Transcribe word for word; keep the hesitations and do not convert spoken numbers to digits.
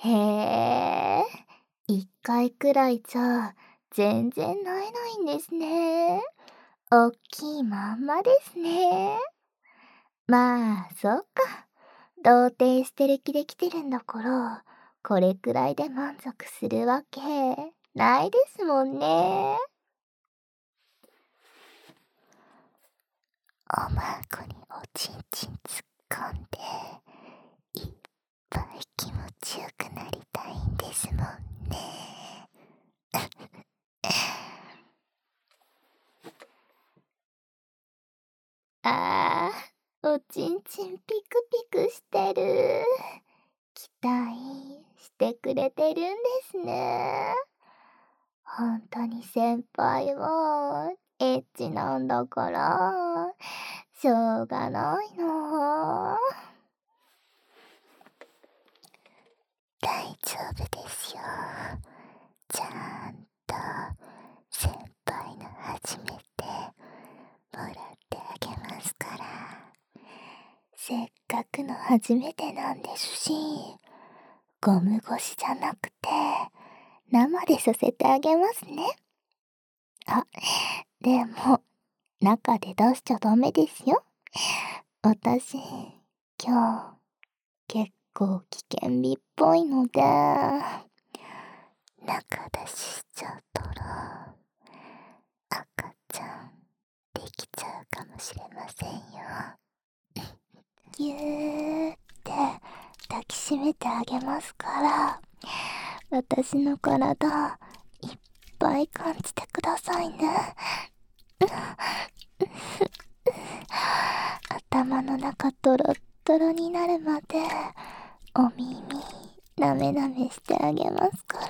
へえ、一回くらいじゃ全然萎えないんですね。おっきいまんまですね。まあ、そうか。童貞してる気で来てるんだから、これくらいで満足するわけないですもんね。おまんこにおちんちん突っ込んで、いっぱい気持ちよくなりたいんですもんね。あー、おちんちんピクピクしてる。期待してくれてるんですね。ほんとに先輩はエッチなんだから、しょうがないな。大丈夫ですよ。ちゃんと先輩の初めてもらってあげますから。せっかくの初めてなんですし、ゴム越しじゃなくて生でさせてあげますね。あ、でも中で出しちゃダメですよ。私今日結構危険日っぽいので、中出ししちゃったら赤ちゃんできちゃうかもしれませんよ。ぎゅーって抱きしめてあげますから、私の体いっぱい感じてくださいね。頭の中トロットロになるまでお耳なめなめしてあげますから。